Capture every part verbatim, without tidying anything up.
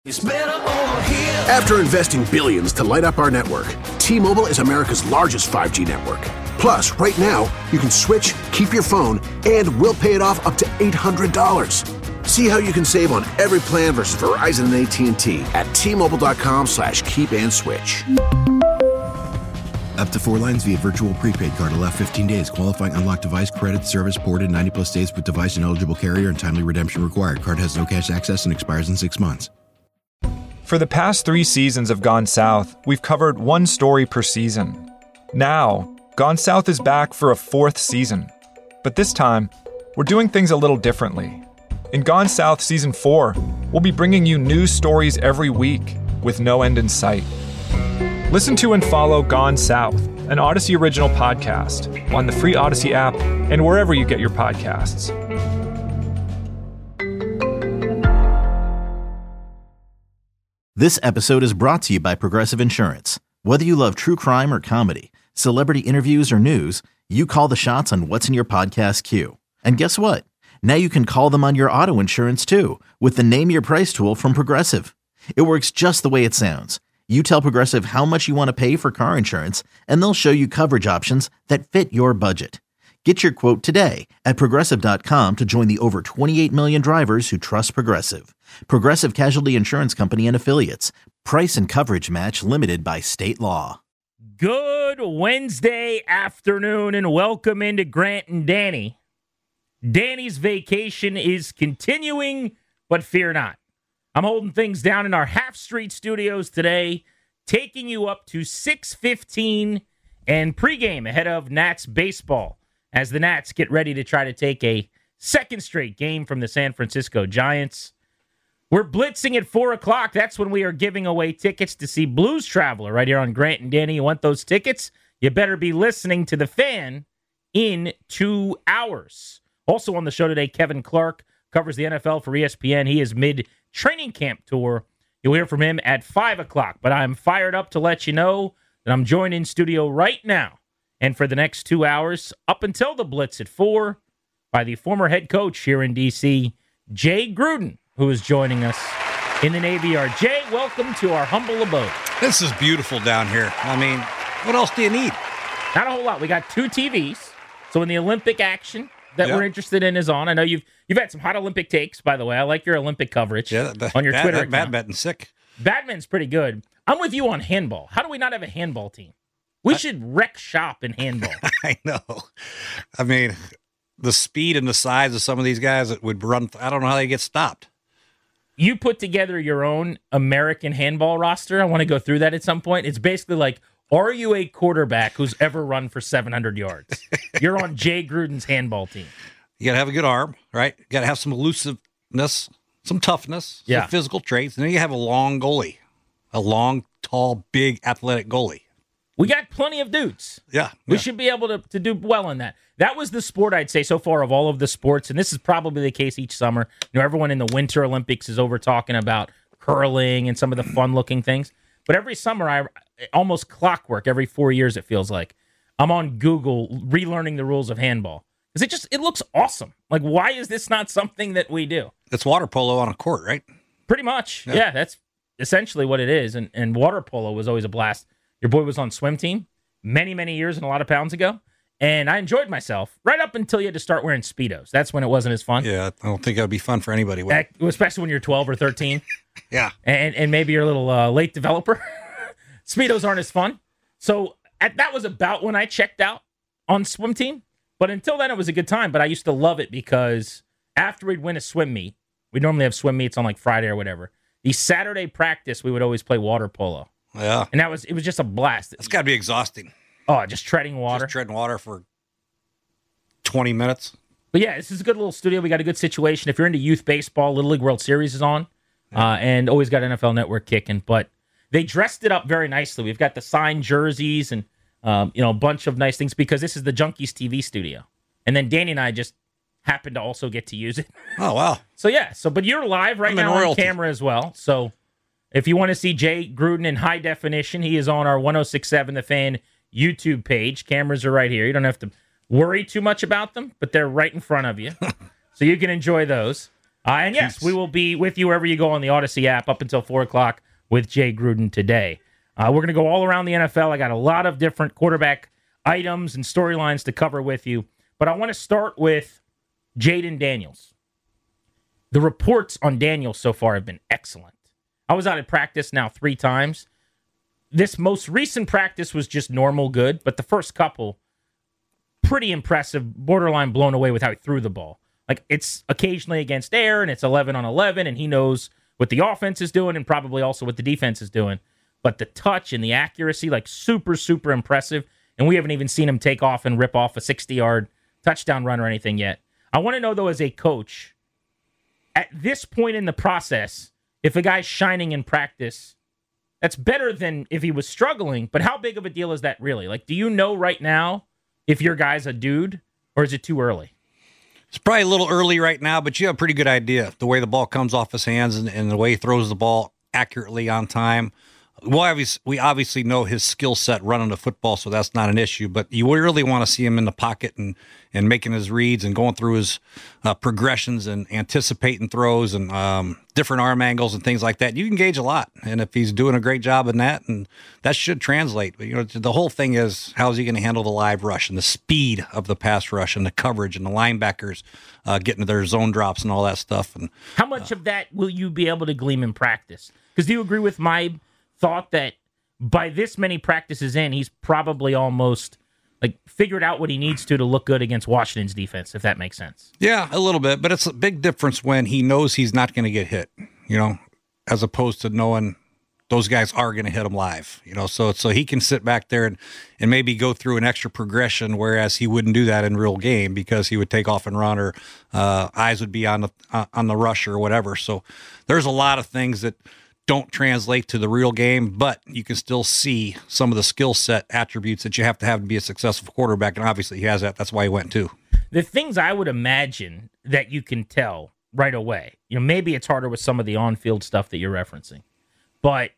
It's better over here. After investing billions to light up our network, T-Mobile is America's largest five G network. Plus, right now, you can switch, keep your phone, and we'll pay it off up to eight hundred dollars. See how you can save on every plan versus Verizon and A T and T at T-Mobile.com slash keep and switch. Up to four lines via virtual prepaid card. Allow fifteen days. Qualifying unlocked device credit service ported ninety plus days with device and eligible carrier and timely redemption required. Card has no cash access and expires in six months. For the past three seasons of Gone South, we've covered one story per season. Now, Gone South is back for a fourth season. But this time, we're doing things a little differently. In Gone South Season four, we'll be bringing you new stories every week with no end in sight. Listen to and follow Gone South, an Odyssey original podcast, on the free Odyssey app and wherever you get your podcasts. This episode is brought to you by Progressive Insurance. Whether you love true crime or comedy, celebrity interviews or news, you call the shots on what's in your podcast queue. And guess what? Now you can call them on your auto insurance too with the Name Your Price tool from Progressive. It works just the way it sounds. You tell Progressive how much you want to pay for car insurance, and they'll show you coverage options that fit your budget. Get your quote today at Progressive dot com to join the over twenty-eight million drivers who trust Progressive. Progressive Casualty Insurance Company and Affiliates. Price and coverage match limited by state law. Good Wednesday afternoon and welcome into Grant and Danny. Danny's vacation is continuing, but fear not. I'm holding things down in our Half Street studios today, taking you up to six fifteen and pregame ahead of Nats baseball as the Nats get ready to try to take a second straight game from the San Francisco Giants. We're blitzing at four o'clock. That's when we are giving away tickets to see Blues Traveler right here on Grant and Danny. You want those tickets? You better be listening to The Fan in two hours. Also on the show today, Kevin Clark covers the N F L for E S P N. He is mid-training camp tour. You'll hear from him at five o'clock. But I'm fired up to let you know that I'm joined in studio right now and for the next two hours, up until the Blitz at four, by the former head coach here in D C, Jay Gruden, who is joining us in the Navy Yard. Jay, welcome to our humble abode. This is beautiful down here. I mean, what else do you need? Not a whole lot. We got two T Vs. So when the Olympic action that yep. we're interested in is on, I know you've you've had some hot Olympic takes, by the way. I like your Olympic coverage yeah, that, on your that, Twitter that, account. Badminton's sick. Badminton's pretty good. I'm with you on handball. How do we not have a handball team? We I, should wreck shop in handball. I know. I mean, the speed and the size of some of these guys that would run, I don't know how they get stopped. You put together your own American handball roster. I want to go through that at some point. It's basically like, are you a quarterback who's ever run for seven hundred yards? You're on Jay Gruden's handball team. You got to have a good arm, right? You got to have some elusiveness, some toughness, yeah. some physical traits. And then you have a long goalie, a long, tall, big, athletic goalie. We got plenty of dudes. Yeah. We yeah. should be able to, to do well in that. That was the sport, I'd say, so far of all of the sports, and this is probably the case each summer. You know, everyone in the Winter Olympics is over talking about curling and some of the fun-looking things. But every summer, I almost clockwork, every four years it feels like, I'm on Google relearning the rules of handball. Because it just, it looks awesome. Like, why is this not something that we do? It's water polo on a court, right? Pretty much. Yeah, yeah that's essentially what it is. And, and water polo was always a blast. Your boy was on swim team many, many years and a lot of pounds ago. And I enjoyed myself right up until you had to start wearing Speedos. That's when it wasn't as fun. Yeah, I don't think that would be fun for anybody. That, especially when you're twelve or thirteen. yeah. And and maybe you're a little uh, late developer. Speedos aren't as fun. So at, that was about when I checked out on swim team. But until then, it was a good time. But I used to love it because after we'd win a swim meet, we'd normally have swim meets on like Friday or whatever. The Saturday practice, we would always play water polo. Yeah. And that was it was just a blast. It's got to be exhausting. Oh, just treading water. Just treading water for twenty minutes. But yeah, this is a good little studio. We got a good situation. If you're into youth baseball, Little League World Series is on. Uh, and always got N F L Network kicking. But they dressed it up very nicely. We've got the signed jerseys and um, you know, a bunch of nice things because this is the Junkies T V studio. And then Danny and I just happened to also get to use it. Oh, wow. So yeah, so but you're live right I'm now on royalty. camera as well. So if you want to see Jay Gruden in high definition, he is on our one oh six point seven The Fan YouTube page. Cameras are right here. You don't have to worry too much about them, but they're right in front of you. So you can enjoy those. Uh, and yes, Peace. we will be with you wherever you go on the Odyssey app up until four o'clock with Jay Gruden today. Uh, we're going to go all around the N F L. I got a lot of different quarterback items and storylines to cover with you. But I want to start with Jayden Daniels. The reports on Daniels so far have been excellent. I was out at practice now three times. This most recent practice was just normal good, but the first couple, pretty impressive, borderline blown away with how he threw the ball. Like, it's occasionally against air, and it's eleven on eleven, and he knows what the offense is doing and probably also what the defense is doing. But the touch and the accuracy, like, super, super impressive. And we haven't even seen him take off and rip off a sixty-yard touchdown run or anything yet. I want to know, though, as a coach, at this point in the process, if a guy's shining in practice, that's better than if he was struggling. But how big of a deal is that really? Like, do you know right now if your guy's a dude, or is it too early? It's probably a little early right now, but you have a pretty good idea the way the ball comes off his hands and, and the way he throws the ball accurately on time. Well, obviously, we obviously know his skill set running the football, so that's not an issue. But you really want to see him in the pocket and, and making his reads and going through his uh, progressions and anticipating throws and um, different arm angles and things like that. You can gauge a lot, and if he's doing a great job in that, and that should translate. But you know, the whole thing is, how is he going to handle the live rush and the speed of the pass rush and the coverage and the linebackers uh, getting their zone drops and all that stuff. And how much uh, of that will you be able to glean in practice? Because do you agree with my thought that by this many practices in, he's probably almost like figured out what he needs to to look good against Washington's defense, if that makes sense? Yeah, a little bit, but it's a big difference when he knows he's not going to get hit, you know, as opposed to knowing those guys are going to hit him live, you know, so so he can sit back there and, and maybe go through an extra progression, whereas he wouldn't do that in real game because he would take off and run, or uh, eyes would be on the uh, on the rush or whatever. So there's a lot of things that don't translate to the real game, but you can still see some of the skill set attributes that you have to have to be a successful quarterback, and obviously he has that. That's why he went too. The things I would imagine that you can tell right away, you know, maybe it's harder with some of the on-field stuff that you're referencing, but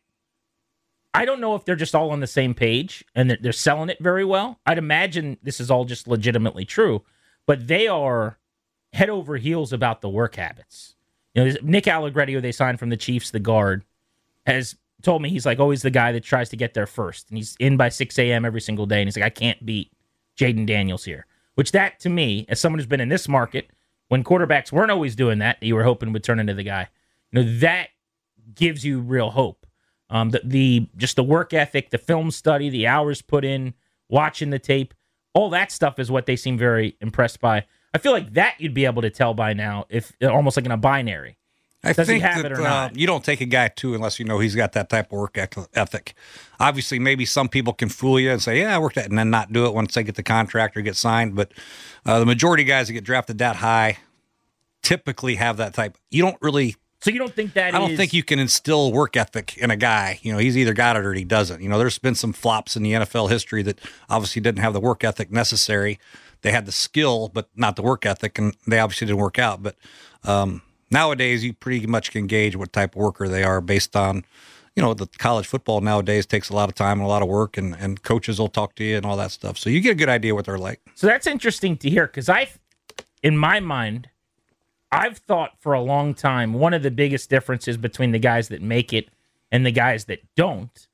I don't know if they're just all on the same page and they're, they're selling it very well. I'd imagine this is all just legitimately true, but they are head over heels about the work habits. You know, Nick Allegretti, who they signed from the Chiefs, the guard, has told me he's like always the guy that tries to get there first. And he's in by six a.m. every single day. And he's like, I can't beat Jayden Daniels here. Which that, to me, as someone who's been in this market, when quarterbacks weren't always doing that, that you were hoping would turn into the guy, you know, that gives you real hope. Um, the, the just the work ethic, the film study, the hours put in, watching the tape, all that stuff is what they seem very impressed by. I feel like that you'd be able to tell by now, if almost like in a binary. I Does think he have that, it or uh, not? you don't take a guy, too, unless you know he's got that type of work ethic. Obviously, maybe some people can fool you and say, yeah, I worked at it, and then not do it once they get the contract or get signed. But uh, the majority of guys that get drafted that high typically have that type. You don't really... So you don't think that I don't is... think you can instill work ethic in a guy. You know, he's either got it or he doesn't. You know, there's been some flops in the N F L history that obviously didn't have the work ethic necessary. They had the skill, but not the work ethic, and they obviously didn't work out. But... um nowadays, you pretty much can gauge what type of worker they are based on, you know, the college football nowadays takes a lot of time and a lot of work, and, and coaches will talk to you and all that stuff. So you get a good idea what they're like. So that's interesting to hear, because I, in my mind, I've thought for a long time one of the biggest differences between the guys that make it and the guys that don't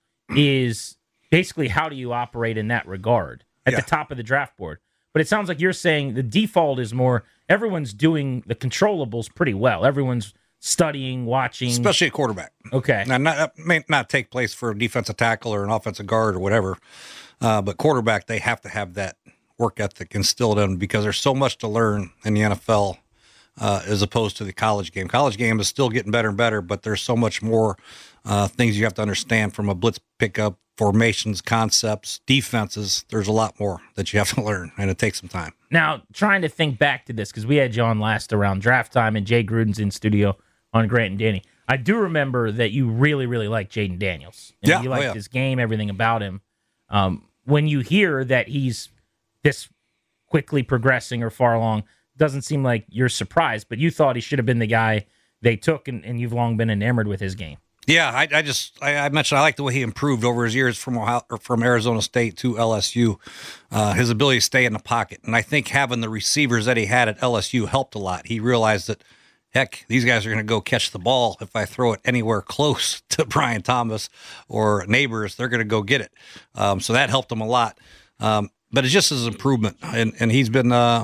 is basically how do you operate in that regard at Yeah. the top of the draft board. But it sounds like you're saying the default is more everyone's doing the controllables pretty well. Everyone's studying, watching. Especially a quarterback. Okay. Now, not, that may not take place for a defensive tackle or an offensive guard or whatever, uh, but quarterback, they have to have that work ethic instilled in them because there's so much to learn in the N F L uh, as opposed to the college game. College game is still getting better and better, but there's so much more uh, things you have to understand from a blitz pickup, formations, concepts, defenses. There's a lot more that you have to learn, and it takes some time. Now, trying to think back to this, because we had you on last around draft time, and Jay Gruden's in studio on Grant and Danny. I do remember that you really, really liked Jayden Daniels. You know, Yeah, you oh, liked yeah. his game, everything about him. Um, when you hear that he's this quickly progressing or far along, doesn't seem like you're surprised, but you thought he should have been the guy they took, and, and you've long been enamored with his game. Yeah, I, I just I, I mentioned I like the way he improved over his years from Ohio, or from Arizona State to L S U. Uh, his ability to stay in the pocket, and I think having the receivers that he had at L S U helped a lot. He realized that heck, these guys are going to go catch the ball. If I throw it anywhere close to Brian Thomas or neighbors, they're going to go get it. Um, so that helped him a lot. Um, but it's just his improvement. And, and he's been uh,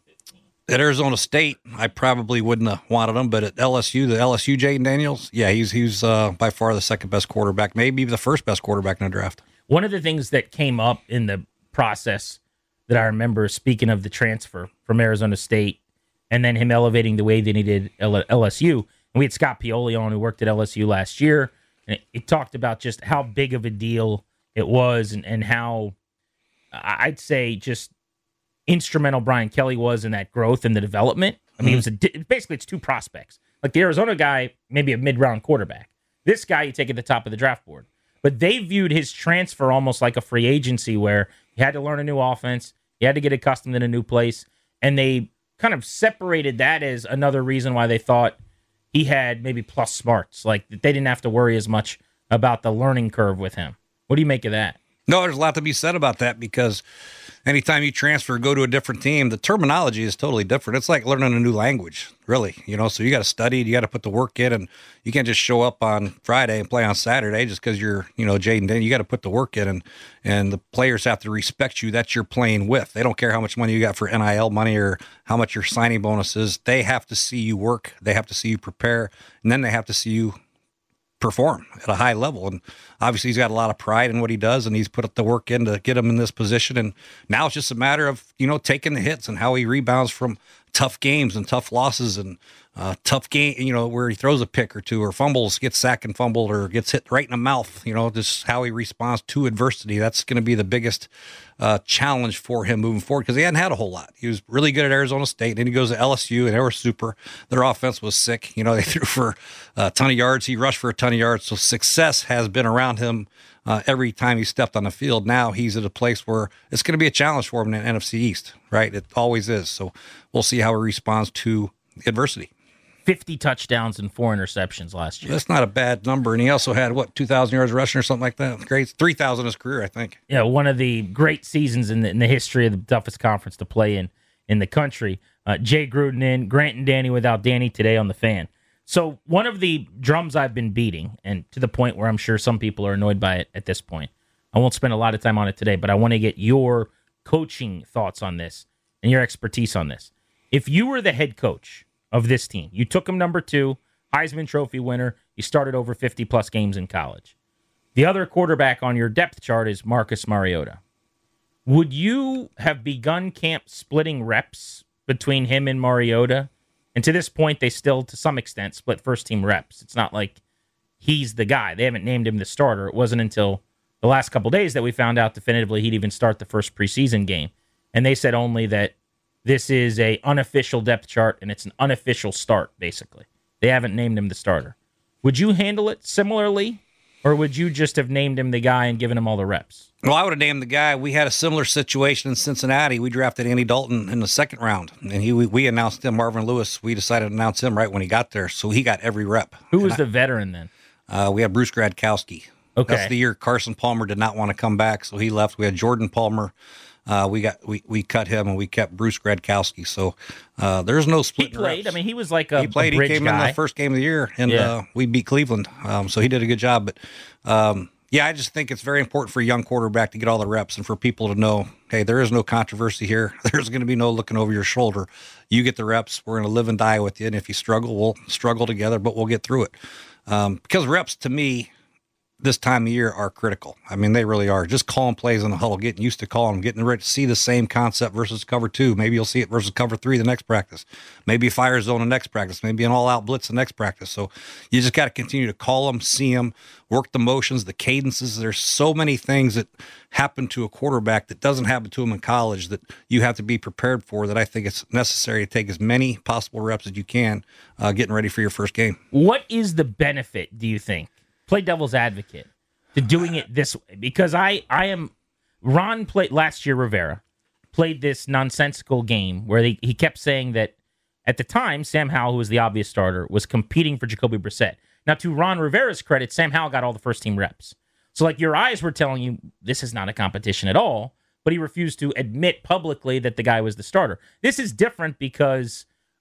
at Arizona State. I probably wouldn't have wanted him, but at L S U, the L S U Jayden Daniels, yeah, he's he's uh, by far the second best quarterback, maybe the first best quarterback in the draft. One of the things that came up in the process that I remember, speaking of the transfer from Arizona State, and then him elevating the way that he did L S U. And we had Scott Pioli on, who worked at L S U last year, and it, it talked about just how big of a deal it was, and, and how I'd say just instrumental Brian Kelly was in that growth and the development. I mean, mm-hmm. it was a, basically it's two prospects. Like the Arizona guy, maybe a mid-round quarterback. This guy you take at the top of the draft board. But they viewed his transfer almost like a free agency, where he had to learn a new offense, he had to get accustomed in a new place, and they kind of separated that as another reason why they thought he had maybe plus smarts. Like they didn't have to worry as much about the learning curve with him. What do you make of that? No, there's a lot to be said about that, because anytime you transfer, go to a different team, the terminology is totally different. It's like learning a new language, really. You know, so you got to study, you got to put the work in, and you can't just show up on Friday and play on Saturday just because you're, you know, Jayden Daniels. You got to put the work in, and and the players have to respect you that you're playing with. They don't care how much money you got for N I L money or how much your signing bonus is. They have to see you work. They have to see you prepare, and then they have to see you perform at a high level. And obviously he's got a lot of pride in what he does, and he's put the work in to get him in this position. And now it's just a matter of, you know, taking the hits and how he rebounds from tough games and tough losses and uh, tough game, you know, where he throws a pick or two or fumbles, gets sacked and fumbled, or gets hit right in the mouth, you know, just how he responds to adversity. That's going to be the biggest uh, challenge for him moving forward, because he hadn't had a whole lot. He was really good at Arizona State, and then he goes to L S U, and they were super. Their offense was sick. You know, they threw for a ton of yards. He rushed for a ton of yards. So success has been around him uh, every time he stepped on the field. Now he's at a place where it's going to be a challenge for him in the N F C East, right? It always is. So we'll see how he responds to adversity. fifty touchdowns and four interceptions last year. That's not a bad number. And he also had, what, two thousand yards rushing or something like that? Great. three thousand in his career, I think. Yeah, one of the great seasons in the, in the history of the toughest conference to play in in the country. Uh, Jay Gruden in, Grant and Danny without Danny today on The Fan. So one of the drums I've been beating, and to the point where I'm sure some people are annoyed by it at this point, I won't spend a lot of time on it today, but I want to get your coaching thoughts on this and your expertise on this. If you were the head coach of this team, you took him number two, Heisman Trophy winner, you started over fifty-plus games in college. The other quarterback on your depth chart is Marcus Mariota. Would you have begun camp splitting reps between him and Mariota? And to this point, they still, to some extent, split first-team reps. It's not like he's the guy. They haven't named him the starter. It wasn't until the last couple days that we found out definitively he'd even start the first preseason game. And they said only that this is a unofficial depth chart, and it's an unofficial start, basically. They haven't named him the starter. Would you handle it similarly, or would you just have named him the guy and given him all the reps? Well, I would have named the guy. We had a similar situation in Cincinnati. We drafted Andy Dalton in the second round, and he we, we announced him, Marvin Lewis. We decided to announce him right when he got there, so he got every rep. Who was and the I, veteran then? Uh, we had Bruce Gradkowski. Okay. That's the year Carson Palmer did not want to come back, so he left. We had Jordan Palmer. Uh, we got we, we cut him, and we kept Bruce Gradkowski. So uh, there's no split. He played. reps. I mean, he was like a he played. A bridge he came guy. in the first game of the year, and Yeah. uh, we beat Cleveland. Um, so he did a good job. But um, yeah, I just think it's very important for a young quarterback to get all the reps, and for people to know, hey, there is no controversy here. There's going to be no looking over your shoulder. You get the reps. We're going to live and die with you, and if you struggle, we'll struggle together, but we'll get through it. Um, because reps, to me, this time of year are critical. I mean, they really are. Just calling plays in the huddle, getting used to calling them, getting ready to see the same concept versus cover two. Maybe you'll see it versus cover three the next practice. Maybe fire zone the next practice. Maybe an all-out blitz the next practice. So you just got to continue to call them, see them, work the motions, the cadences. There's so many things that happen to a quarterback that doesn't happen to him in college that you have to be prepared for, that I think it's necessary to take as many possible reps as you can uh, getting ready for your first game. What is the benefit, do you think? Play devil's advocate to doing it this way, because I, I am Ron played last year. Rivera played this nonsensical game where they, he kept saying that at the time Sam Howell, who was the obvious starter, was competing for Jacoby Brissett. Now, to Ron Rivera's credit, Sam Howell got all the first team reps. So, like, your eyes were telling you this is not a competition at all, but he refused to admit publicly that the guy was the starter. This is different because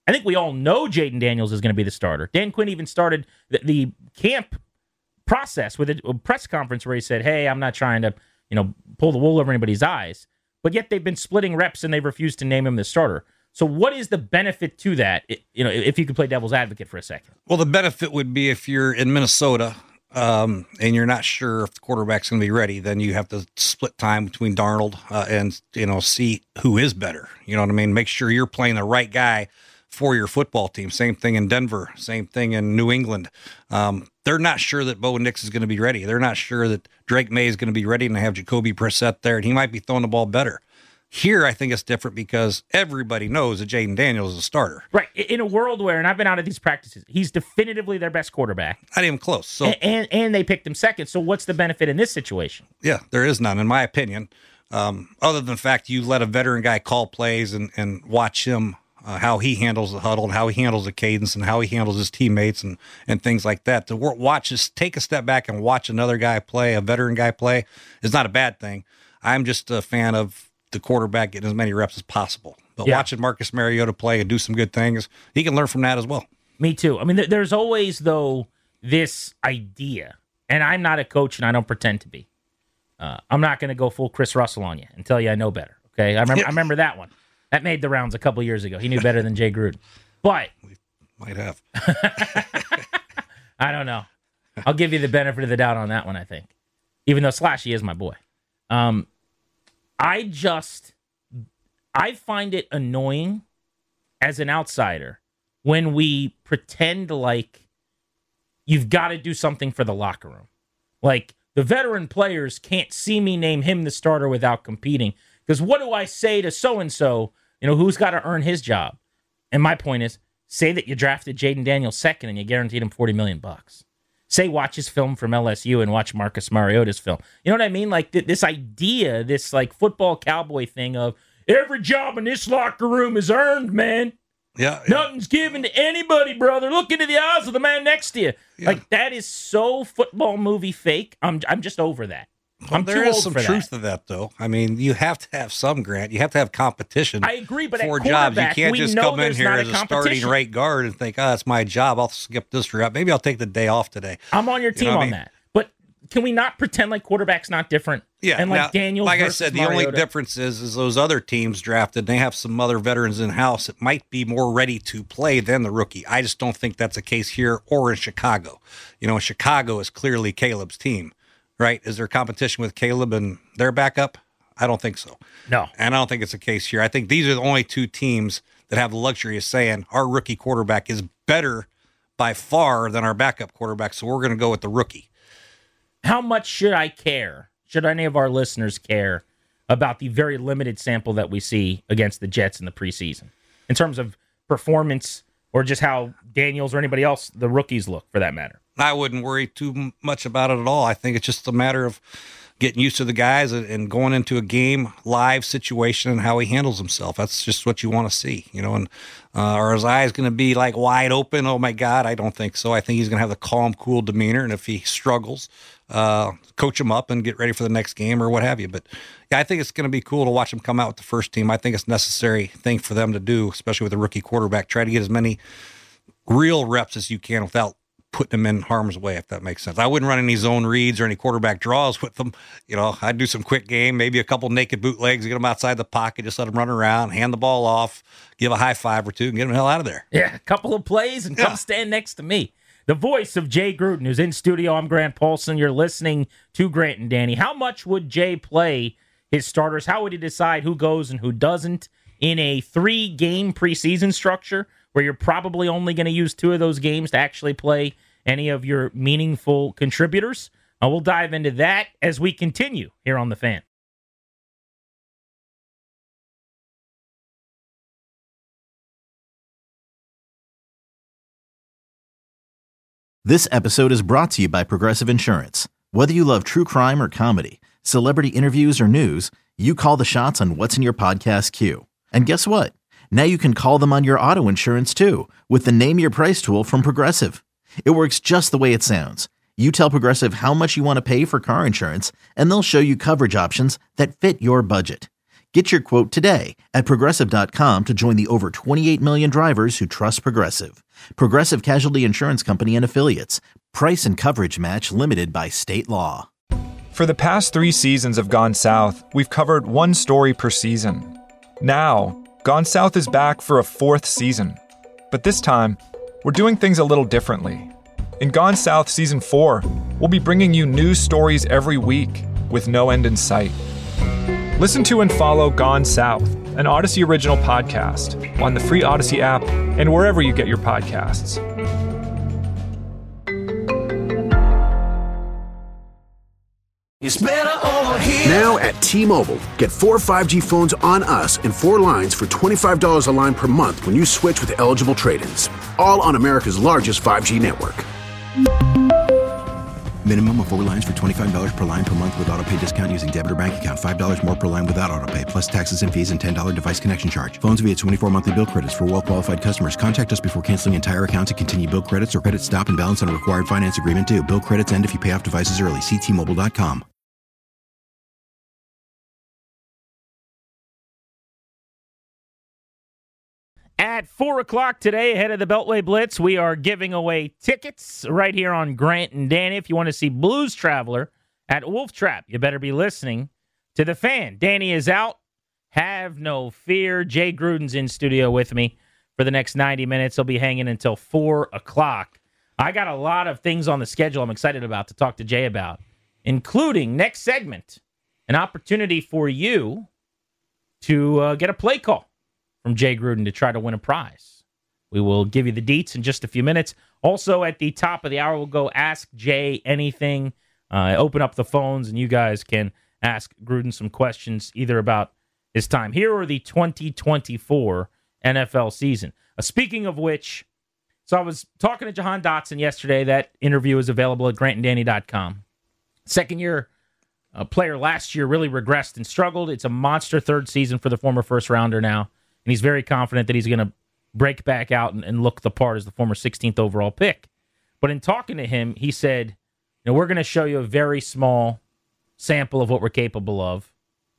I think we all know Jaden Daniels is going to be the starter. Dan Quinn even started the, the camp process with a, a press conference where he said, hey, I'm not trying to, you know, pull the wool over anybody's eyes. But yet they've been splitting reps and they've refused to name him the starter. So what is the benefit to that, you know, if you could play devil's advocate for a second? Well, the benefit would be if you're in Minnesota um, and you're not sure if the quarterback's going to be ready, then you have to split time between Darnold uh, and, you know, see who is better. You know what I mean? Make sure you're playing the right guy for your football team. Same thing in Denver. Same thing in New England. Um, they're not sure that Bo Nix is going to be ready. They're not sure that Drake May is going to be ready, and they have Jacoby Brissett there, and he might be throwing the ball better. Here, I think it's different because everybody knows that Jaden Daniels is a starter. Right. In a world where, and I've been out of these practices, he's definitively their best quarterback. Not even close. So, and, and, and they picked him second. So what's the benefit in this situation? Yeah, there is none, in my opinion, um, other than the fact you let a veteran guy call plays and, and watch him, uh, how he handles the huddle and how he handles the cadence and how he handles his teammates and, and things like that. To watch us take a step back and watch another guy play, a veteran guy play, is not a bad thing. I'm just a fan of the quarterback getting as many reps as possible. But yeah. watching Marcus Mariota play and do some good things, he can learn from that as well. Me too. I mean, th- there's always, though, this idea, and I'm not a coach and I don't pretend to be. Uh, I'm not going to go full Chris Russell on you and tell you I know better, okay? I remember, I remember that one. That made the rounds a couple years ago. He knew better than Jay Gruden. But we might have. I don't know. I'll give you the benefit of the doubt on that one, I think. Even though Slashy is my boy. Um, I just, I find it annoying as an outsider when we pretend like you've got to do something for the locker room. Like, the veteran players can't see me name him the starter without competing. Because what do I say to so-and-so, you know, who's got to earn his job? And my point is, say that you drafted Jaden Daniels second and you guaranteed him forty million bucks. Say watch his film from L S U and watch Marcus Mariota's film. You know what I mean? Like th- this idea, this like football cowboy thing of every job in this locker room is earned, man. Yeah, yeah. Nothing's given to anybody, brother. Look into the eyes of the man next to you. Yeah. Like that is so football movie fake. I'm I'm just over that. Well, I'm there too is old some for truth that. to that, though. I mean, you have to have some, Grant. You have to have competition. I agree, but for at jobs, you quarterback, can't we just know come in there's here not as a a starting competition. right guard and think, "Oh, it's my job. I'll skip this route. Maybe I'll take the day off today." I'm on your team you know on I mean? that. But can we not pretend like quarterback's not different? Yeah, and like now, Daniels like I versus said, the Mariota. only difference is is those other teams drafted. They have some other veterans in house that might be more ready to play than the rookie. I just don't think that's the case here or in Chicago. You know, Chicago is clearly Caleb's team, right? Is there competition with Caleb and their backup? I don't think so. No. And I don't think it's the case here. I think these are the only two teams that have the luxury of saying our rookie quarterback is better by far than our backup quarterback, so we're going to go with the rookie. How much should I care? Should any of our listeners care about the very limited sample that we see against the Jets in the preseason in terms of performance or just how Daniels or anybody else, the rookies, look for that matter? I wouldn't worry too much about it at all. I think it's just a matter of getting used to the guys and going into a game live situation and how he handles himself. That's just what you want to see, you know. And uh, are his eyes going to be like wide open? Oh my God, I don't think so. I think he's going to have the calm, cool demeanor, and if he struggles, uh, coach him up and get ready for the next game or what have you. But yeah, I think it's going to be cool to watch him come out with the first team. I think it's a necessary thing for them to do, especially with a rookie quarterback. Try to get as many real reps as you can without putting them in harm's way, if that makes sense. I wouldn't run any zone reads or any quarterback draws with them. You know, I'd do some quick game, maybe a couple naked bootlegs, get them outside the pocket, just let them run around, hand the ball off, give a high five or two, and get them the hell out of there. Yeah, a couple of plays and come Yeah. stand next to me. The voice of Jay Gruden, who's in studio. I'm Grant Paulson. You're listening to Grant and Danny. How much would Jay play his starters? How would he decide who goes and who doesn't in a three-game preseason structure where you're probably only going to use two of those games to actually play any of your meaningful contributors? Uh, we'll dive into that as we continue here on The Fan. This episode is brought to you by Progressive Insurance. Whether you love true crime or comedy, celebrity interviews or news, you call the shots on what's in your podcast queue. And guess what? Now you can call them on your auto insurance too with the Name Your Price tool from Progressive. It works just the way it sounds. You tell Progressive how much you want to pay for car insurance, and they'll show you coverage options that fit your budget. Get your quote today at Progressive dot com to join the over twenty-eight million drivers who trust Progressive. Progressive Casualty Insurance Company and Affiliates. Price and coverage match limited by state law. For the past three seasons of Gone South, we've covered one story per season. Now, Gone South is back for a fourth season. But this time, we're doing things a little differently. In Gone South Season four, we'll be bringing you new stories every week with no end in sight. Listen to and follow Gone South, an Odyssey original podcast, on the free Odyssey app and wherever you get your podcasts. It's better over here. Now at T-Mobile, get four five G phones on us and four lines for twenty-five dollars a line per month when you switch with eligible trade-ins. All on America's largest five G network. Minimum of four lines for twenty-five dollars per line per month with autopay discount using debit or bank account. five dollars more per line without autopay, plus taxes and fees and ten dollars device connection charge. Phones via twenty-four monthly bill credits for well-qualified customers. Contact us before canceling entire account to continue bill credits or credit stop and balance on a required finance agreement due. Bill credits end if you pay off devices early. See T Mobile dot com. At four o'clock today, ahead of the Beltway Blitz, we are giving away tickets right here on Grant and Danny. If you want to see Blues Traveler at Wolf Trap, you better be listening to The Fan. Danny is out. Have no fear. Jay Gruden's in studio with me for the next ninety minutes. He'll be hanging until four o'clock. I got a lot of things on the schedule I'm excited about to talk to Jay about, including next segment, an opportunity for you to uh, get a play call from Jay Gruden to try to win a prize. We will give you the deets in just a few minutes. Also, at the top of the hour, we'll go Ask Jay Anything. Uh, open up the phones, and you guys can ask Gruden some questions, either about his time here or the twenty twenty-four N F L season. Uh, speaking of which, so I was talking to Jahan Dotson yesterday. That interview is available at grant and danny dot com. Second-year uh, player last year really regressed and struggled. It's a monster third season for the former first-rounder now. And he's very confident that he's going to break back out and, and look the part as the former sixteenth overall pick. But in talking to him, he said, you know, we're going to show you a very small sample of what we're capable of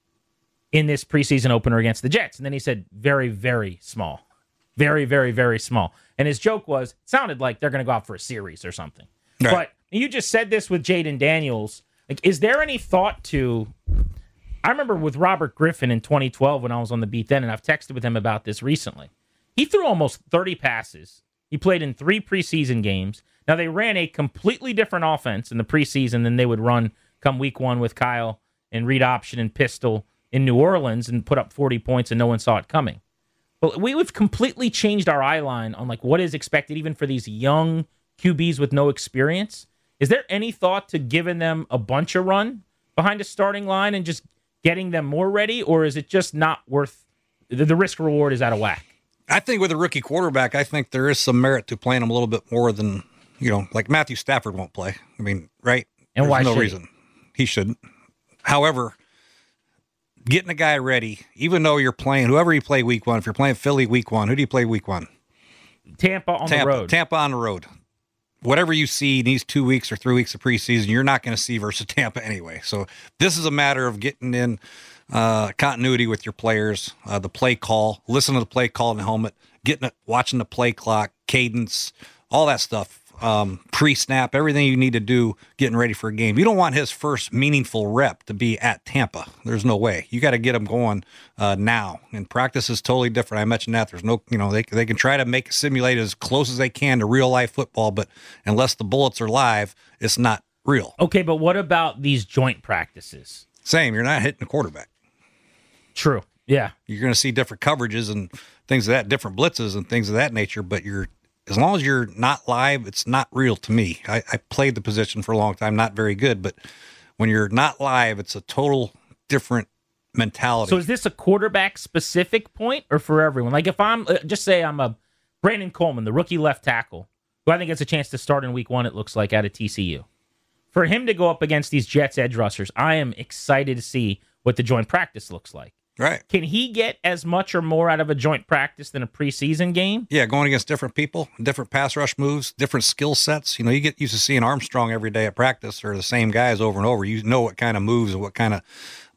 in this preseason opener against the Jets. And then he said, very, very small. Very, very, very small. And his joke was, it sounded like they're going to go out for a series or something. Right. But you just said this with Jaden Daniels. Like, is there any thought to... I remember with Robert Griffin in twenty twelve when I was on the beat then, and I've texted with him about this recently. He threw almost thirty passes. He played in three preseason games. Now, they ran a completely different offense in the preseason than they would run come week one with Kyle and read option and pistol in New Orleans and put up forty points and no one saw it coming. But we've completely changed our eye line on like what is expected even for these young Q Bs with no experience. Is there any thought to giving them a bunch of run behind a starting line and just getting them more ready, or is it just not worth the, the risk reward is out of whack? I think with a rookie quarterback, I think there is some merit to playing him a little bit more than, you know, like Matthew Stafford won't play. I mean, right? And There's why no should reason he? he shouldn't. However, getting a guy ready, even though you're playing whoever you play week one, if you're playing Philly week one, who do you play week one? Tampa on Tampa, the road. Tampa on the road. Whatever you see in these two weeks or three weeks of preseason, you're not going to see versus Tampa anyway. So this is a matter of getting in uh, continuity with your players, uh, the play call, listen to the play call in the helmet, getting it, watching the play clock, cadence, all that stuff, um, pre-snap, everything you need to do getting ready for a game. You don't want his first meaningful rep to be at Tampa. There's no way. You got to get him going uh, now. And practice is totally different. I mentioned that. There's no, you know, they they can try to make it simulate as close as they can to real life football, but unless the bullets are live, it's not real. Okay, but what about these joint practices? Same. You're not hitting the quarterback. True. Yeah. You're going to see different coverages and things of that, different blitzes and things of that nature, but you're, as long as you're not live, it's not real to me. I, I played the position for a long time, not very good, but when you're not live, it's a total different mentality. So is this a quarterback specific point or for everyone? Like if I'm, uh, just say I'm a Brandon Coleman, the rookie left tackle, who I think gets a chance to start in week one, it looks like, out of T C U. For him to go up against these Jets edge rushers, I am excited to see what the joint practice looks like. Right. Can he get as much or more out of a joint practice than a preseason game? Yeah, going against different people, different pass rush moves, different skill sets. You know, you get used to seeing Armstrong every day at practice or the same guys over and over. You know what kind of moves and what kind of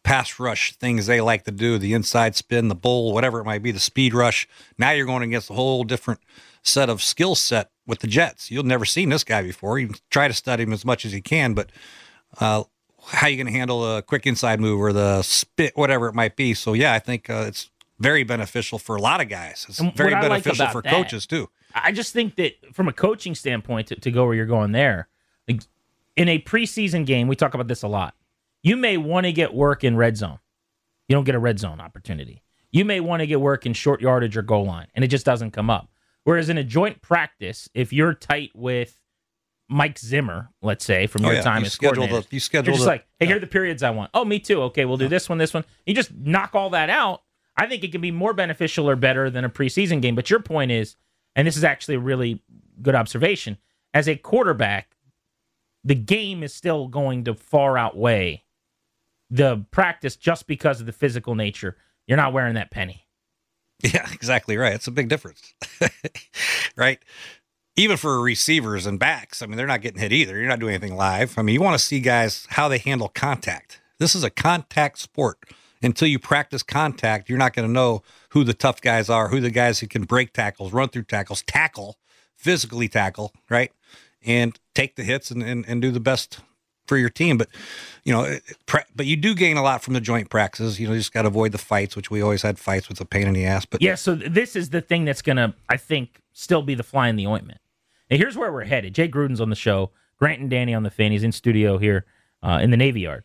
pass rush things they like to do, the inside spin, the bowl, whatever it might be, the speed rush. Now you're going against a whole different set of skill set with the Jets. You've never seen this guy before. You try to study him as much as you can, but uh, how are you going to handle a quick inside move or the spit, whatever it might be? So, yeah, I think uh, it's very beneficial for a lot of guys. It's And very what I like beneficial about for that- coaches, too. I just think that from a coaching standpoint, to, to go where you're going there, like in a preseason game, we talk about this a lot. You may want to get work in red zone. You don't get a red zone opportunity. You may want to get work in short yardage or goal line, and it just doesn't come up. Whereas in a joint practice, if you're tight with Mike Zimmer, let's say, from Oh, your yeah. time You as schedule coordinator, the- you schedule you're just the- like, hey, yeah. here are the periods I want. Oh, me too. Okay, we'll do this one, this one. You just knock all that out. I think it can be more beneficial or better than a preseason game. But your point is, and this is actually a really good observation, as a quarterback, the game is still going to far outweigh the practice just because of the physical nature. You're not wearing that penny. Yeah, exactly right. It's a big difference, right? Even for receivers and backs, I mean, they're not getting hit either. You're not doing anything live. I mean, you want to see guys, how they handle contact. This is a contact sport. Until you practice contact, you're not going to know who the tough guys are, who the guys who can break tackles, run through tackles, tackle, physically tackle, right? And take the hits and, and, and do the best for your team. But, you know, it- pre- but you do gain a lot from the joint practices. You know, you just got to avoid the fights, which we always had fights with a pain in the ass. But Yeah, so this is the thing that's going to, I think, still be the fly in the ointment. And here's where we're headed. Jay Gruden's on the show. Grant and Danny on the fan. He's in studio here uh, in the Navy Yard.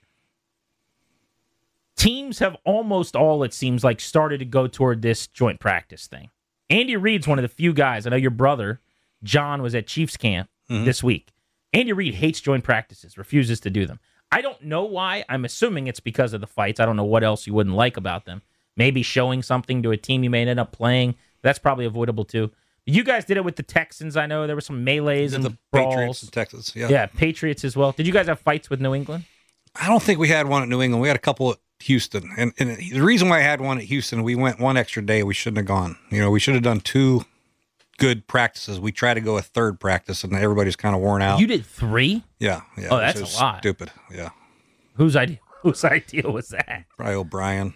Teams have almost all, it seems like, started to go toward this joint practice thing. Andy Reid's one of the few guys. I know your brother, John, was at Chiefs camp Mm-hmm. this week. Andy Reid hates joint practices, refuses to do them. I don't know why. I'm assuming it's because of the fights. I don't know what else you wouldn't like about them. Maybe showing something to a team you may end up playing. That's probably avoidable too. You guys did it with the Texans. I know there were some melees and the brawls. Patriots in Texas, yeah. Yeah, Patriots as well. Did you guys have fights with New England? I don't think we had one at New England. We had a couple at Houston. And, and the reason why I had one at Houston, we went one extra day. We shouldn't have gone. You know, we should have done two good practices. We tried to go a third practice, and everybody's kind of worn out. You did three? yeah. yeah. Oh, which that's a is lot. Stupid. Yeah. Whose idea? Whose idea was that? Probably O'Brien.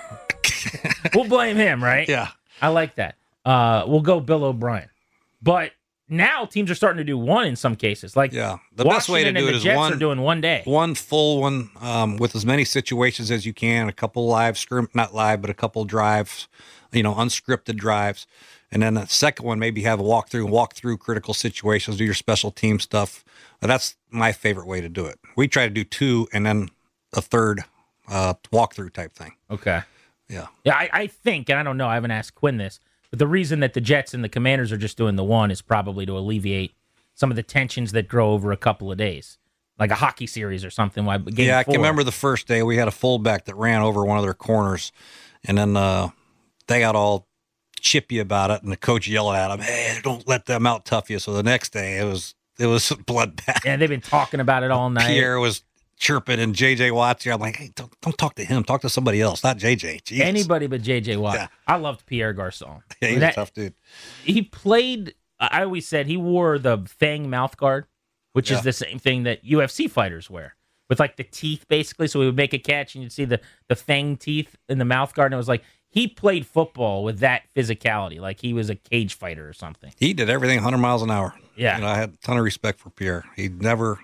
We'll blame him, right? Yeah. I like that. Uh, we'll go Bill O'Brien. But now teams are starting to do one in some cases. Like Yeah. The best way to Washington do and it the is Jets one, are doing one day. one full one um, with as many situations as you can, a couple live scrim, not live, but a couple drives, you know, unscripted drives. And then the second one, maybe have a walkthrough, walk through critical situations, do your special team stuff. That's my favorite way to do it. We try to do two and then a third uh, walkthrough type thing. Okay. Yeah. Yeah, I, I think, and I don't know, I haven't asked Quinn this, but the reason that the Jets and the Commanders are just doing the one is probably to alleviate some of the tensions that grow over a couple of days, like a hockey series or something. Why? Game yeah, I four. can remember the first day we had a fullback that ran over one of their corners, and then uh, they got all chippy about it, and the coach yelling at them, "Hey, don't let them out tough you." So the next day it was it was a bloodbath. Yeah, they've been talking about it all night. Pierre was chirping, and J J Watt's here. I'm like, hey, don't, don't talk to him. Talk to somebody else, not J J. Jesus. Anybody but J J Watt. Yeah. I loved Pierre Garçon. Yeah, he's That- a tough dude. He played, I always said he wore the Fang mouth guard, which Yeah. is the same thing that U F C fighters wear, with like the teeth basically. So he would make a catch and you'd see the, the Fang teeth in the mouth guard. And it was like he played football with that physicality, like he was a cage fighter or something. He did everything one hundred miles an hour. Yeah. You know, I had a ton of respect for Pierre. He never,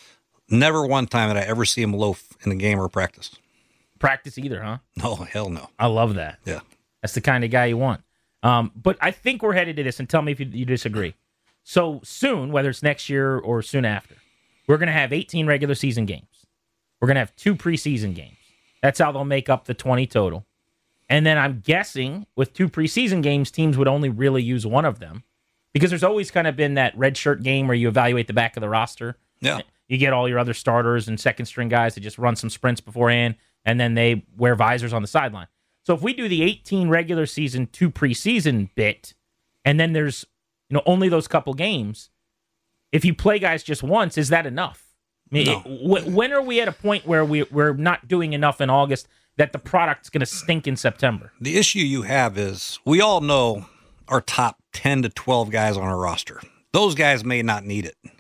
never one time did I ever see him loaf in a game or practice. Practice either, huh? No, hell no. I love that. Yeah. That's the kind of guy you want. Um, but I think we're headed to this, and tell me if you, you disagree. So soon, whether it's next year or soon after, we're going to have eighteen regular season games. We're going to have two preseason games. That's how they'll make up the twenty total. And then I'm guessing with two preseason games, teams would only really use one of them because there's always kind of been that red shirt game where you evaluate the back of the roster. Yeah. You get all your other starters and second string guys to just run some sprints beforehand, and then they wear visors on the sideline. So if we do the eighteen regular season, two preseason bit, and then there's you know only those couple games, if you play guys just once, is that enough? I mean, No. w- when are we at a point where we, we're not doing enough in August that the product's going to stink in September? The issue you have is we all know our top ten to twelve guys on our roster. Those guys may not need it.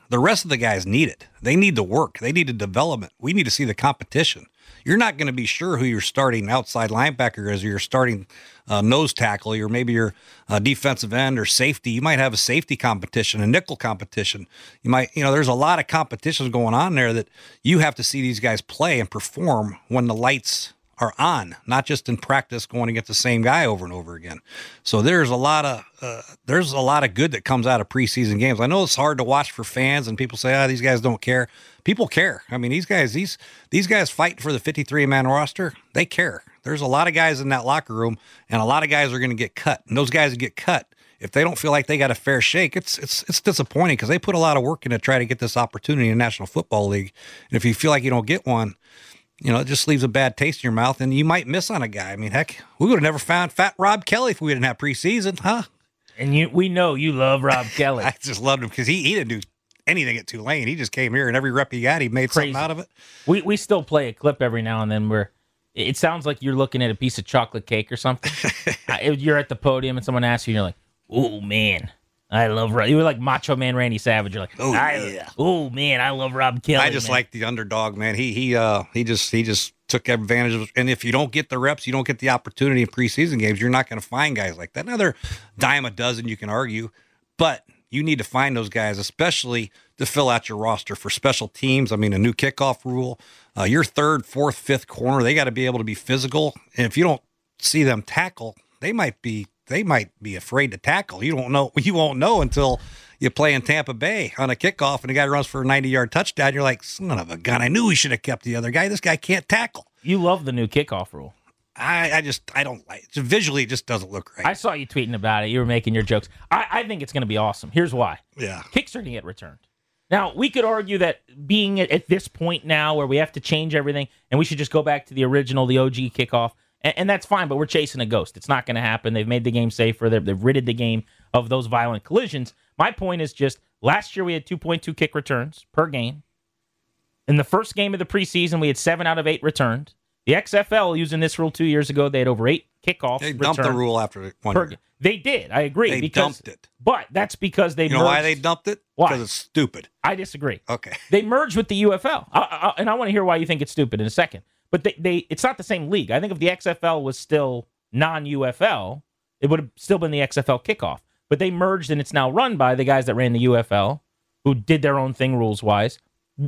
The rest of the guys need it. They need the work. They need the development. We need to see the competition. You're not going to be sure who your starting outside linebacker is, or your starting uh, nose tackle, or maybe your uh, defensive end or safety. You might have a safety competition, a nickel competition. You might, you know, there's a lot of competitions going on there that you have to see these guys play and perform when the lights are on, not just in practice going against the same guy over and over again. So there's a lot of uh, there's a lot of good that comes out of preseason games. I know it's hard to watch for fans, and people say, "Ah, oh, these guys don't care." People care. I mean, these guys these these guys fighting for the fifty-three man roster. They care. There's a lot of guys in that locker room, and a lot of guys are going to get cut. And those guys that get cut, if they don't feel like they got a fair shake, it's it's it's disappointing, because they put a lot of work in to try to get this opportunity in the National Football League. And if you feel like you don't get one, you know, it just leaves a bad taste in your mouth, and you might miss on a guy. I mean, heck, we would have never found Fat Rob Kelly if we didn't have preseason, huh? And you, we know you love Rob Kelly. I just loved him because he, he didn't do anything at Tulane. He just came here, and every rep he got, he made Crazy. something out of it. We we still play a clip every now and then where it sounds like you're looking at a piece of chocolate cake or something. You're at the podium, and someone asks you, and you're like, "Oh man, I love Rob." You were like Macho Man Randy Savage. You're like, "Oh yeah, oh man, I love Rob Kelly." I just man. like the underdog, man. He he uh he just he just took advantage of. And if you don't get the reps, you don't get the opportunity in preseason games, you're not going to find guys like that. Now they're dime a dozen, you can argue, but you need to find those guys, especially to fill out your roster for special teams. I mean, a new kickoff rule. Uh, your third, fourth, fifth corner, they got to be able to be physical. And if you don't see them tackle, they might be they might be afraid to tackle. You don't know. You won't know until you play in Tampa Bay on a kickoff and the guy runs for a ninety-yard touchdown. You're like, son of a gun! I knew we should have kept the other guy. This guy can't tackle. You love the new kickoff rule. I, I just I don't like it. Visually, it just doesn't look right. I saw you tweeting about it. You were making your jokes. I, I think it's going to be awesome. Here's why. Yeah. Kicks are going to get returned. Now, we could argue that being at, at this point now where we have to change everything and we should just go back to the original, the O G kickoff, and, and that's fine, but we're chasing a ghost. It's not going to happen. They've made the game safer. They've, they've ridded the game of those violent collisions. My point is just last year we had two point two kick returns per game. In the first game of the preseason, we had seven out of eight returned. The X F L, using this rule two years ago, they had over eight kickoffs. They dumped the rule after one per, year. They did. I agree. They because, dumped it. But that's because they You know merged. why they dumped it? Why? Because it's stupid. I disagree. Okay. They merged with the U F L. I, I, and I want to hear why you think it's stupid in a second. But they, they it's not the same league. I think if the X F L was still non-U F L, it would have still been the X F L kickoff. But they merged, and it's now run by the guys that ran the U F L, who did their own thing rules-wise.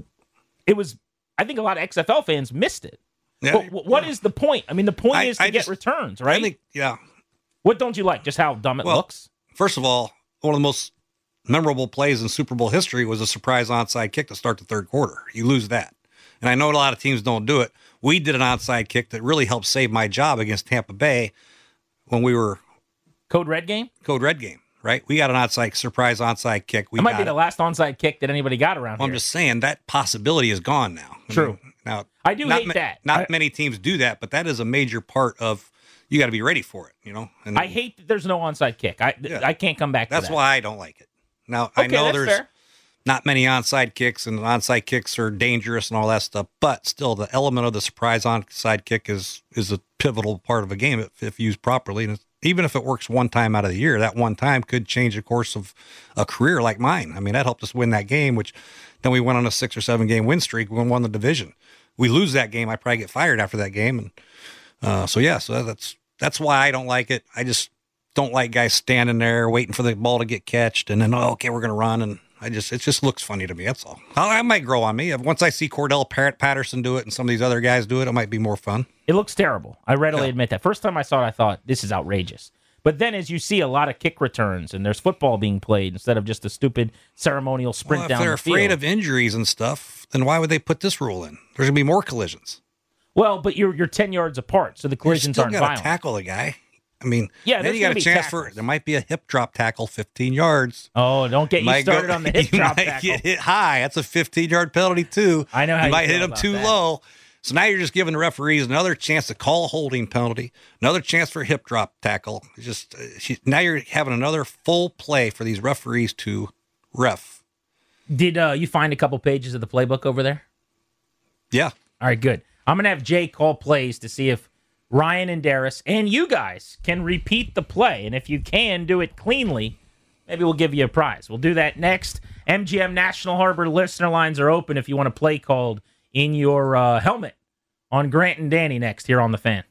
It was, I think a lot of X F L fans missed it. Yeah, But what yeah. is the point? I mean, the point I- is to I get just- returns, right? I think, yeah. What don't you like? Just how dumb it Well, looks? First of all, one of the most memorable plays in Super Bowl history was a surprise onside kick to start the third quarter. You lose that. And I know a lot of teams don't do it. We did an onside kick that really helped save my job against Tampa Bay when we were Code Red game? Code Red game, right? We got an onside surprise onside kick. We It might got be the it. last onside kick that anybody got around Well, I'm here. just saying that possibility is gone now. I True. mean, now I do not hate ma- that. Not I- many teams do that, but that is a major part of. You got to be ready for it, you know. And I hate that there's no onside kick. I Yeah. I can't come back to that's that. why I don't like it. Now I Okay, know that's there's fair. not many onside kicks, and onside kicks are dangerous and all that stuff. But still, the element of the surprise onside kick is is a pivotal part of a game if, if used properly. And even if it works one time out of the year, that one time could change the course of a career like mine. I mean, that helped us win that game, which then we went on a six or seven game win streak. We won the division. We lose that game, I probably get fired after that game. And uh, so yeah, so that's that's why I don't like it. I just don't like guys standing there waiting for the ball to get catched and then, oh, okay, we're going to run. And I just, it just looks funny to me. That's all. I, I might grow on me. Once I see Cordell Pat- Patterson do it and some of these other guys do it, it might be more fun. It looks terrible. I readily Yeah. admit that. First time I saw it, I thought, this is outrageous. But then as you see a lot of kick returns and there's football being played instead of just a stupid ceremonial sprint Well, if down they're the field. afraid of injuries and stuff, then why would they put this rule in? There's going to be more collisions. Well, but you're you're ten yards apart, so the You collisions still aren't got to violent. tackle the guy. I mean, Yeah, then there's you got gonna a be chance for, tackles. there might be a hip drop tackle fifteen yards. Oh, don't get you Might go- started on the hip you drop might tackle. get hit high. That's a fifteen-yard penalty, too. I know how you you might feel hit him about too that. low. So now you're just giving the referees another chance to call a holding penalty, another chance for a hip drop tackle. It's just uh, she, now you're having another full play for these referees to ref. Did uh, you find a couple pages of the playbook over there? Yeah. All right, good. I'm going to have Jay call plays to see if Ryan and Darius and you guys can repeat the play. And if you can do it cleanly, maybe we'll give you a prize. We'll do that next. M G M National Harbor listener lines are open if you want to play called in your uh, helmet on Grant and Danny next here on The Fan.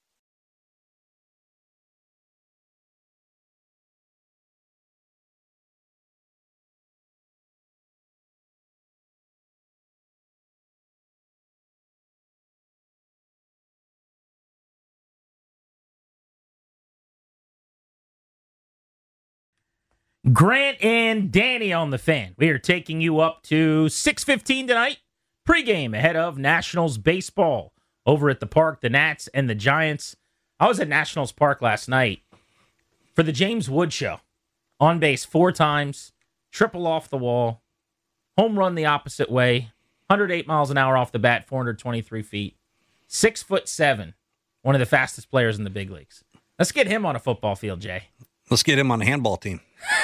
Grant and Danny on The Fan. We are taking you up to six fifteen tonight. Pregame ahead of Nationals baseball over at the park, the Nats and the Giants. I was at Nationals Park last night for the James Wood Show. On base four times, triple off the wall, home run the opposite way, one hundred eight miles an hour off the bat, four hundred twenty-three feet, six foot seven, one of the fastest players in the big leagues. Let's get him on a football field, Jay. Let's get him on the handball team.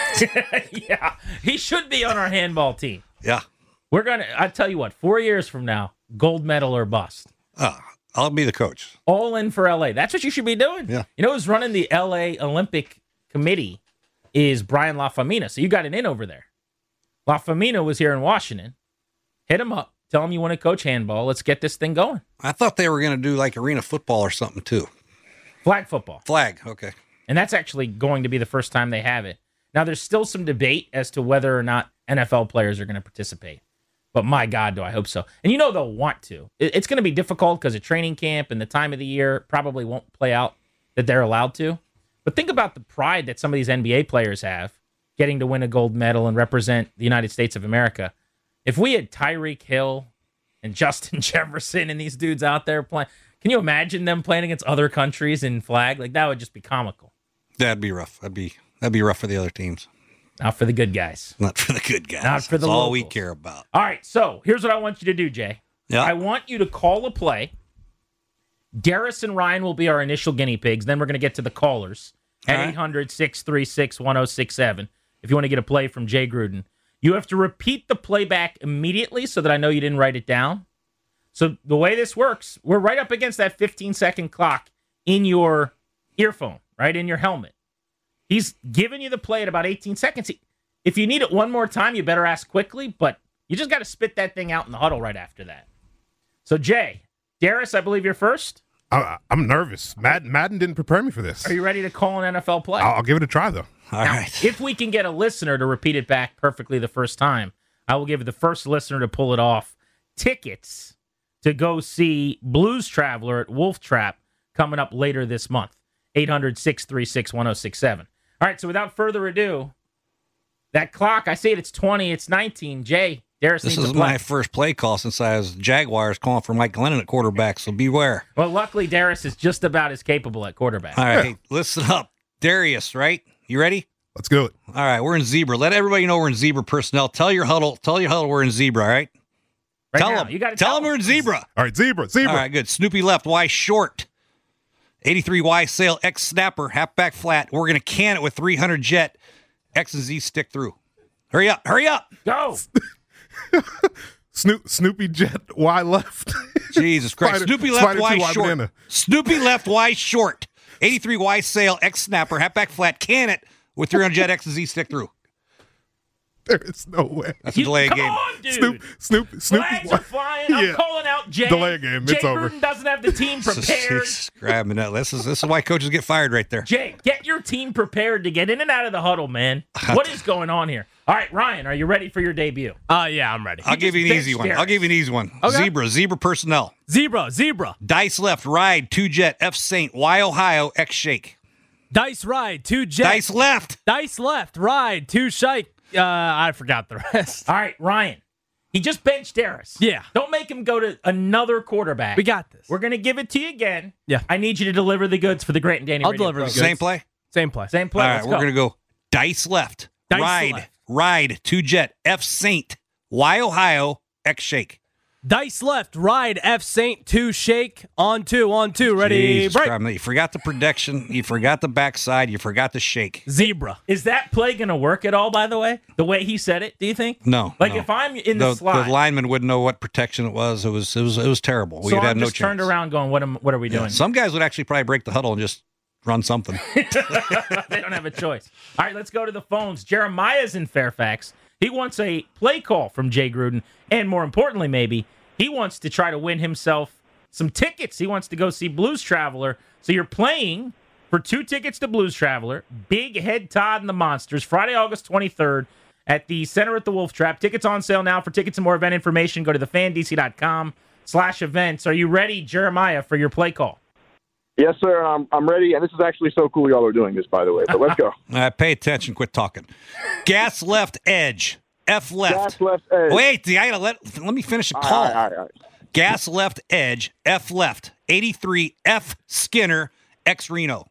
Yeah, he should be on our handball team. Yeah. We're going to, I tell you what, four years from now, gold medal or bust. Uh, I'll be the coach. All in for L A. That's what you should be doing. Yeah. You know who's running the L A Olympic Committee is Brian LaFamina. So you got an in over there. LaFamina was here in Washington. Hit him up. Tell him you want to coach handball. Let's get this thing going. I thought they were going to do like arena football or something too. Flag football. Flag, okay. And that's actually going to be the first time they have it. Now, there's still some debate as to whether or not N F L players are going to participate. But my God, do I hope so. And you know they'll want to. It's going to be difficult because of training camp and the time of the year probably won't play out that they're allowed to. But think about the pride that some of these N B A players have getting to win a gold medal and represent the United States of America. If we had Tyreek Hill and Justin Jefferson and these dudes out there playing, can you imagine them playing against other countries in flag? Like, that would just be comical. That'd be rough. That'd be that'd be rough for the other teams. Not for the good guys. Not for the good guys. Not for the That's all locals. we care about. All right, so here's what I want you to do, Jay. Yeah. I want you to call a play. Darius and Ryan will be our initial guinea pigs. Then we're going to get to the callers at All right. eight hundred, six three six, one oh six seven if you want to get a play from Jay Gruden. You have to repeat the playback immediately so that I know you didn't write it down. So the way this works, we're right up against that fifteen-second clock in your earphone, right, in your helmet. He's giving you the play at about eighteen seconds. If you need it one more time, you better ask quickly, but you just got to spit that thing out in the huddle right after that. So, Jay, Darius, I believe you're first. I, I'm nervous. Madden, Madden didn't prepare me for this. Are you ready to call an N F L play? I'll, I'll give it a try, though. All now, right. if we can get a listener to repeat it back perfectly the first time, I will give the first listener to pull it off tickets to go see Blues Traveler at Wolf Trap coming up later this month. eight hundred, six three six, one oh six seven. All right, so without further ado, that clock, I say it, it's twenty, it's nineteen. Jay, Darius This needs is a play. my first play call since I was Jaguars calling for Mike Glennon at quarterback, so beware. Well, luckily, Darius is just about as capable at quarterback. All right, hey, listen up. Darius, right? You ready? Let's do it. All right, we're in zebra. Let everybody know we're in zebra personnel. Tell your huddle, tell your huddle we're in zebra, all right? Right tell now, them. you gotta tell tell them we're in zebra. All right, zebra, zebra. All right, good. Snoopy left, Y short. eighty-three Y sail, X snapper, halfback flat. We're going to can it with three hundred jet. X and Z stick through. Hurry up, hurry up. Go! Snoop, Snoopy Jet, Y left. Jesus Christ. Spider- Snoopy left, Spider Y two, Y short. banana. Snoopy left, Y short. eighty-three Y sail, X snapper, halfback flat, can it with three hundred jet, X and Z stick through. There is no way. That's a You- delay come game. on, dude. Snoop, Snoop, Snoopy. Flags are flying. I'm Yeah. calling out Jay. Delay game. Jay It's over. Gruden doesn't have the team prepared. Jesus, grabbing that. This is, this is why coaches get fired right there. Jay, get your team prepared to get in and out of the huddle, man. What is going on here? All right, Ryan, are you ready for your debut? Uh, yeah, I'm ready. I'll give you an just easy benched one. Darius. I'll give you an easy one. Okay. Zebra, zebra personnel. Zebra, zebra. Dice left, ride, two jet, F Saint, Y Ohio, X shake. Dice ride, two jet. Dice left. Dice left, ride, two shike. Uh, I forgot the rest. All right, Ryan. He just benched Darius. Yeah. Don't make him go to another quarterback. We got this. We're going to give it to you again. Yeah. I need you to deliver the goods for the Grant and Danny I'll radio deliver the program. Same play? Same play. Same play. All right, Let's we're go. going to go dice left, Dice ride, left. ride, two jet, F Saint, Y Ohio, X shake. Dice left, ride, F Saint, two shake, on two, on two, ready, Jesus break. Christ, you forgot the protection. You forgot the backside. You forgot the shake. Zebra. Is that play going to work at all, by the way? The way he said it, do you think? No. Like no. if I'm in the, the, slot, the lineman wouldn't know what protection it was. It was it was it was terrible. We so would I'm have no just chance. turned around going, what am, what are we Yeah, doing? some guys would actually probably break the huddle and just run something. They don't have a choice. All right, let's go to the phones. Jeremiah's in Fairfax. He wants a play call from Jay Gruden, and more importantly, maybe, he wants to try to win himself some tickets. He wants to go see Blues Traveler. So you're playing for two tickets to Blues Traveler, Big Head Todd and the Monsters, Friday, August twenty-third at the Center at the Wolf Trap. Tickets on sale now. For tickets and more event information, go to the fan d c dot com slash events. Are you ready, Jeremiah, for your play call? Yes, sir. I'm, I'm ready. And this is actually so cool y'all are doing this, by the way. But let's go. All right, pay attention. Quit talking. Gas left edge. F left. Gas left edge. Wait, I gotta let let me finish a All call. right, all right, all right. Gas left edge. F left. eighty-three F Skinner. X Reno.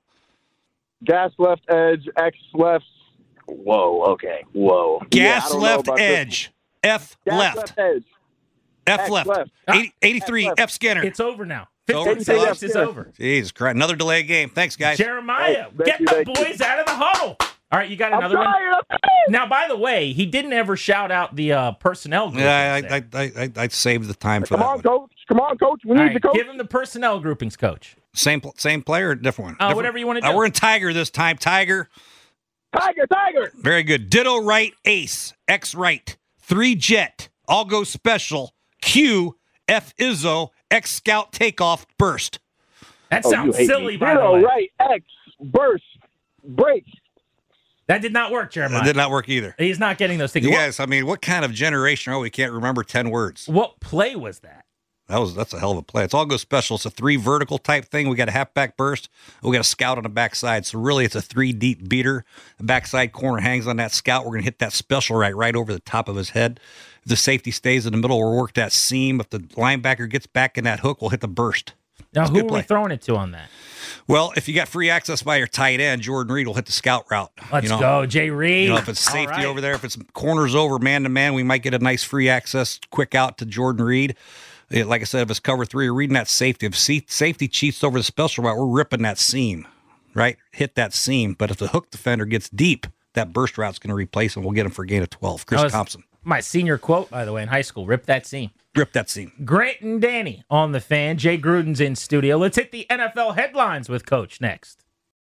Gas left edge. X left. Whoa. Okay. Whoa. Yeah, I Gas don't know left about this. edge. F Gas left. left edge. F X left. left. eighty, eighty-three X left. F Skinner. It's over now. over. fifteen seconds is Yeah. over. Jesus Christ. Another delay game. Thanks, guys. Jeremiah, Oh, thank get you, the thank you. boys out of the huddle. All right, you got I'm another one? tired. I'm tired. Now, by the way, he didn't ever shout out the uh, personnel groupings. Yeah, I, there. I, I, I, I saved the time for Come that on, one. coach. Come on, coach. We All need right, the coach. give him the personnel groupings, coach. Same pl- same player or different one? Uh, Different- whatever you wanna do. Uh, we're in Tiger this time. Tiger. Tiger, Tiger. Very good. Ditto right ace. X right. Three jet. All go special. Q. F Izzo. X scout takeoff burst. That Oh, you sounds hate silly, me. by the Zero, way. right, X, burst, break. That did not work, It Jeremiah. did not work either. He's not getting those things. You What, guys, I mean, what kind of generation are we? Can't remember ten words. what play was that? That was that's a hell of a play. It's all go special. It's a three vertical type thing. We got a halfback burst. We got a scout on the backside. So really, it's a three deep beater. The backside corner hangs on that scout. We're gonna hit that special right right over the top of his head. If the safety stays in the middle, we'll work that seam. If the linebacker gets back in that hook, we'll hit the burst. Now, It's a who good are we play. throwing it to on that? Well, if you got free access by your tight end, Jordan Reed will hit the scout route. Let's you know, go, Jay Reed. You know, if it's All safety right. over there, if it's corners over, man to man, we might get a nice free access, quick out to Jordan Reed. Yeah, like I said, if it's cover three, you're reading that safety. If see, safety cheats over the special route, we're ripping that seam, right? Hit that seam. But if the hook defender gets deep, that burst route's going to replace him. We'll get him for a gain of twelve. Chris That was Thompson. My senior quote, by the way, in high school. Rip that seam. Rip that seam. Grant and Danny on the fan. Jay Gruden's in studio. Let's hit the N F L headlines with Coach next.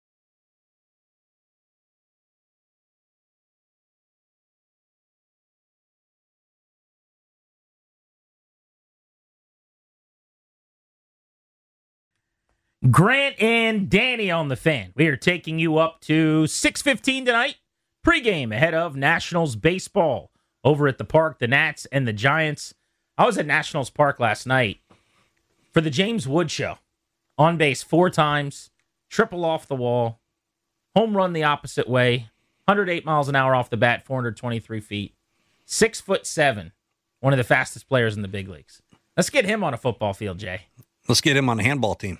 Grant and Danny on the fan. We are taking you up to six fifteen tonight. Pregame ahead of Nationals baseball over at the park. The Nats and the Giants. I was at Nationals Park last night for the James Wood Show. On base four times, triple off the wall, home run the opposite way, one hundred eight miles an hour off the bat, four hundred twenty-three feet, six foot seven, one of the fastest players in the big leagues. Let's get him on a football field, Jay. Let's get him on the handball team.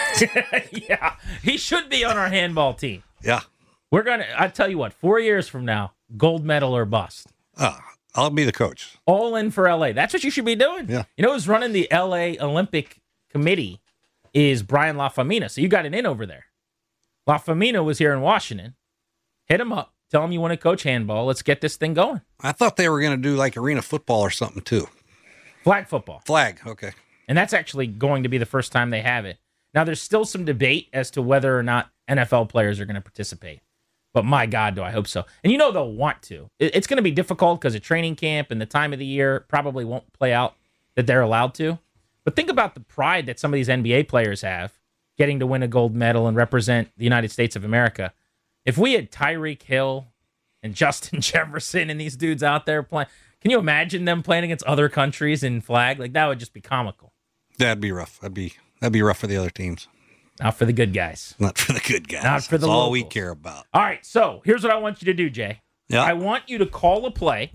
Yeah, he should be on our handball team. Yeah. We're gonna. I tell you what, four years from now, gold medal or bust. Uh, I'll be the coach. All in for L A. That's what you should be doing. Yeah. You know who's running the L A Olympic Committee is Brian LaFamina. So you got an in over there. LaFamina was here in Washington. Hit him up. Tell him you want to coach handball. Let's get this thing going. I thought they were going to do like arena football or something too. Flag football. Flag. Okay. And that's actually going to be the first time they have it. Now, there's still some debate as to whether or not N F L players are going to participate. But my God, do I hope so. And you know they'll want to. It- It's going to be difficult because of training camp and the time of the year probably won't play out that they're allowed to. But think about the pride that some of these N B A players have getting to win a gold medal and represent the United States of America. If we had Tyreek Hill and Justin Jefferson and these dudes out there playing, can you imagine them playing against other countries in flag? Like, that would just be comical. That'd be rough. That'd be that'd be rough for the other teams. Not for the good guys. Not for the good guys. Not for the That's all we locals. care about. All right, so here's what I want you to do, Jay. Yeah. I want you to call a play.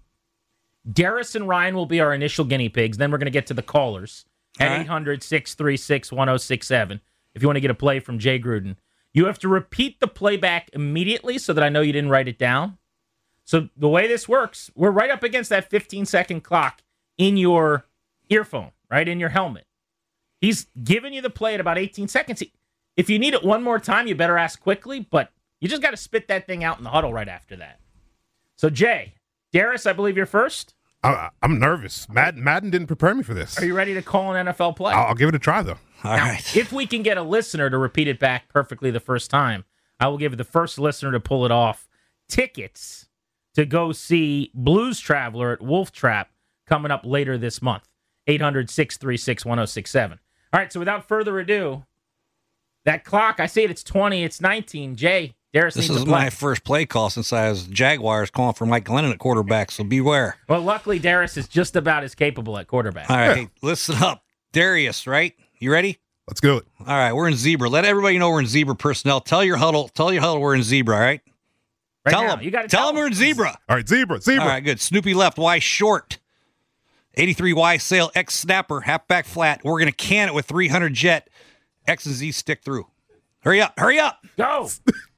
Darius and Ryan will be our initial guinea pigs. Then we're going to get to the callers at All right. eight hundred, six three six, one oh six seven if you want to get a play from Jay Gruden. You have to repeat the playback immediately so that I know you didn't write it down. So the way this works, we're right up against that fifteen-second clock in your earphone, right, in your helmet. He's giving you the play at about eighteen seconds. If you need it one more time, you better ask quickly, but you just got to spit that thing out in the huddle right after that. So, Jay, Darius, I believe you're first. I, I'm nervous. Madden, Madden didn't prepare me for this. Are you ready to call an N F L play? I'll, I'll give it a try, though. All now, right. if we can get a listener to repeat it back perfectly the first time, I will give the first listener to pull it off tickets to go see Blues Traveler at Wolf Trap coming up later this month. eight hundred, six three six, one oh six seven. All right, so without further ado, that clock, I say it, it's twenty, it's nineteen. Jay, Darius This needs is to play. my first play call since I was Jaguars calling for Mike Glennon at quarterback, so beware. Well, luckily, Darius is just about as capable at quarterback. All right, hey, listen up. Darius, right? You ready? Let's do it. All right, we're in zebra. Let everybody know we're in zebra personnel. Tell your huddle, tell your huddle we're in zebra, all right? Right tell now, them. you gotta tell tell them we're in zebra. All right, zebra, zebra. All right, good. Snoopy left, Y short. eighty-three Y sail, X snapper, halfback flat. We're going to can it with three hundred jet. X and Z stick through. Hurry up, hurry up. Go.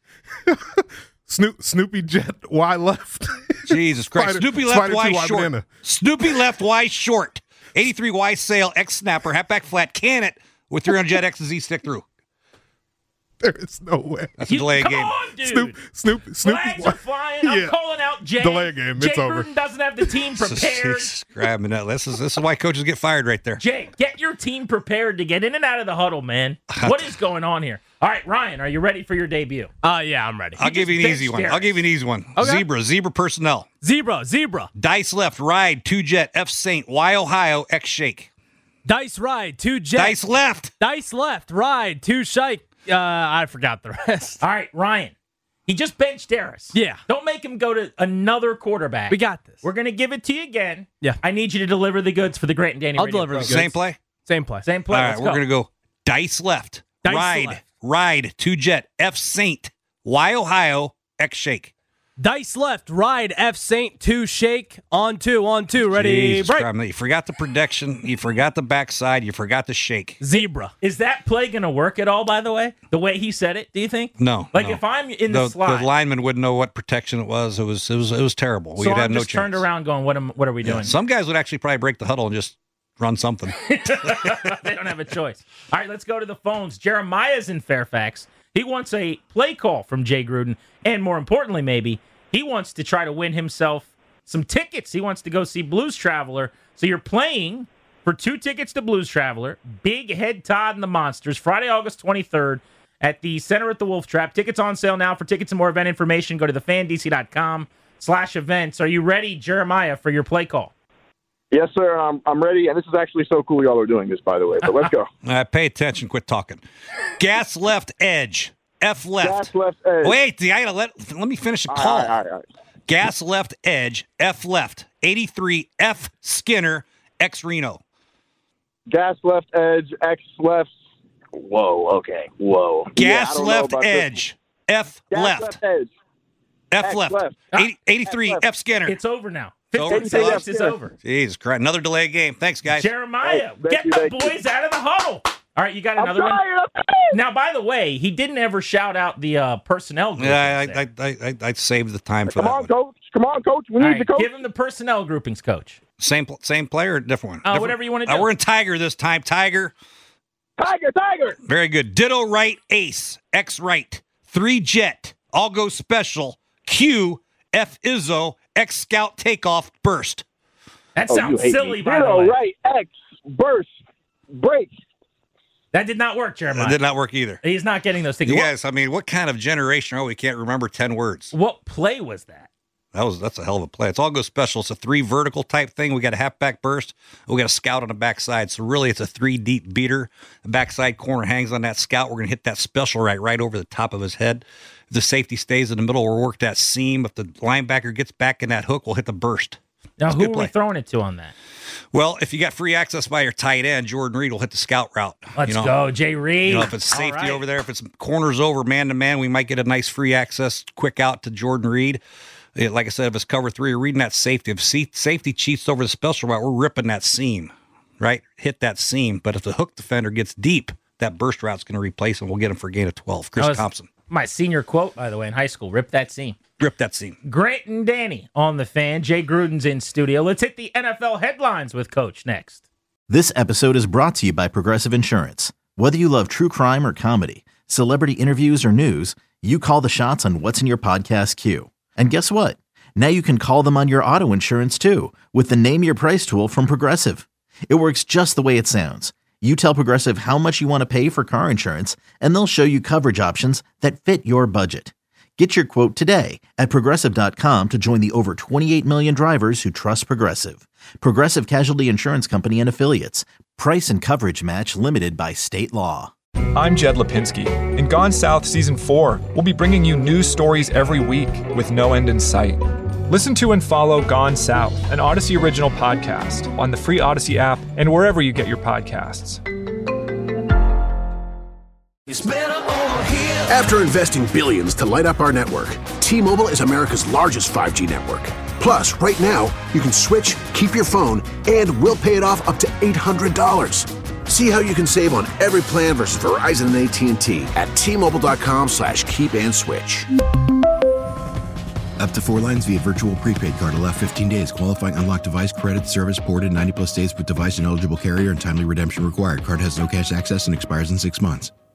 Snoop, Snoopy Jet, Y left. Jesus Christ. Spider- Snoopy left, Spider Y two, Y short. banana. Snoopy left, Y short. eighty-three Y sail, X snapper, halfback flat, can it with three hundred jet, X and Z stick through. There is no way. That's a You- delay come game. on, dude. Snoop, Snoop, Snoopy. Flags are flying. I'm Yeah. calling out Jay. Delay game. Jay It's over. Gruden doesn't have the team prepared. Jesus, grabbing that. This is this is why coaches get fired right there. Jay, get your team prepared to get in and out of the huddle, man. What is going on here? All right, Ryan, are you ready for your debut? Uh, yeah, I'm ready. I'll give you an just easy benched one. I'll Darius. give you an easy one. Okay. Zebra, zebra personnel. Zebra, zebra. Dice left, ride, two jet, F Saint, Y Ohio, X shake. Dice ride, two jet. Dice left. Dice left, ride, two shike. Uh, I forgot the rest. All right, Ryan. He just benched Darius. Yeah. Don't make him go to another quarterback. We got this. We're going to give it to you again. Yeah. I need you to deliver the goods for the Grant and Danny I'll radio deliver the program. Same play. Same play. Same play. All right, Let's we're go. gonna go dice left, Dice ride, left. ride, two jet, F Saint, Y Ohio, X shake. Dice left, ride, F Saint, two shake, on two, on two, ready, Jesus break. Christ, you forgot the protection, you forgot the backside, you forgot the shake. Zebra. Is that play going to work at all, by the way? The way he said it, do you think? No, Like no. if I'm in the, the, slot, the lineman wouldn't know what protection it was. It was it was it was terrible. We so would I'm have no just chance. turned around going, what am, what are we Yeah, doing? some guys would actually probably break the huddle and just run something. They don't have a choice. All right, let's go to the phones. Jeremiah's in Fairfax. He wants a play call from Jay Gruden, and more importantly, maybe, he wants to try to win himself some tickets. He wants to go see Blues Traveler. So you're playing for two tickets to Blues Traveler, Big Head Todd and the Monsters, Friday, August twenty-third at the Center at the Wolf Trap. Tickets on sale now. For tickets and more event information, go to the fan D C dot com slash events. Are you ready, Jeremiah, for your play call? Yes, sir. I'm, I'm ready. And this is actually so cool y'all are doing this, by the way. But let's go. All right, pay attention, quit talking. Gas left edge, F left. Gas left edge. Wait, I gotta let let me finish a All call. right, all right, all right. Gas left edge, F left, eighty-three F Skinner, X Reno. Gas left edge, X left. Whoa, okay. Whoa. Yeah, I Gas don't know left about this. edge, F Gas left, left edge. F X left, left. eighty, eighty-three X left. F Skinner. It's over now. over. fifteen seconds is Yeah. over. Jesus Christ, another delay game. Thanks, guys. Jeremiah, Oh, thank get you, the thank you. boys out of the huddle. All right, you got I'm another one? tired. I'm tired. Now, by the way, he didn't ever shout out the uh, personnel groupings. Yeah, I, there. I, I, I, I saved the time for Come that on, one. coach. Come on, coach. We All need right, the coach. give him the personnel groupings, coach. Same, pl- same player, or different one? Uh, Different- whatever you wanna Uh, do. we're in Tiger this time. Tiger. Tiger, Tiger. Very good. Ditto right, ace, X right, three jet, all go special, Q, F Izzo, X scout takeoff, burst. That Oh, you sounds hate silly, me. by the Zero, way. right, X, burst, break. That did not work, That Jeremiah. did not work either. He's not getting those things. You What, guys, I mean, what kind of generation are we? Can't remember ten words. what play was that? That was that's a hell of a play. It's all go special. It's a three vertical type thing. We got a halfback burst. We got a scout on the backside. So really, it's a three deep beater. The backside corner hangs on that scout. We're gonna hit that special right right over the top of his head. If the safety stays in the middle, we'll work that seam. If the linebacker gets back in that hook, we'll hit the burst. Now, It's a who good are we play. throwing it to on that? Well, if you got free access by your tight end, Jordan Reed will hit the scout route. Let's you know, go, Jay Reed. You know, if it's All safety right. over there, if it's corners over, man to man, we might get a nice free access, quick out to Jordan Reed. Yeah, like I said, if it's cover three, you're reading that safety. If see, safety cheats over the special route, we're ripping that seam, right? Hit that seam. But if the hook defender gets deep, that burst route's going to replace him. We'll get him for a gain of twelve. Chris That was Thompson, My senior quote, by the way, in high school. Rip that seam. rip that seam. Grant and Danny on the fan. Jay Gruden's in studio. Let's hit the N F L headlines with Coach next. This episode is brought to you by Progressive Insurance. Whether you love true crime or comedy, celebrity interviews or news, you call the shots on what's in your podcast queue. And guess what? Now you can call them on your auto insurance too with the Name Your Price tool from Progressive. It works just the way it sounds. You tell Progressive how much you want to pay for car insurance, and they'll show you coverage options that fit your budget. Get your quote today at Progressive dot com to join the over twenty-eight million drivers who trust Progressive. Progressive Casualty Insurance Company and Affiliates. Price and coverage match limited by state law. I'm Jed Lipinski. In Gone South Season four, we'll be bringing you news stories every week with no end in sight. Listen to and follow Gone South, an Odyssey original podcast, on the free Odyssey app and wherever you get your podcasts. It's better over here. After investing billions to light up our network, T-Mobile is America's largest five G network. Plus, right now, you can switch, keep your phone, and we'll pay it off up to eight hundred dollars. See how you can save on every plan versus Verizon and A T and T at T-Mobile.com slash keep and switch. Up to four lines via virtual prepaid card. Allow fifteen days. Qualifying unlocked device credit service ported ninety plus days with device and eligible carrier and timely redemption required. Card has no cash access and expires in six months.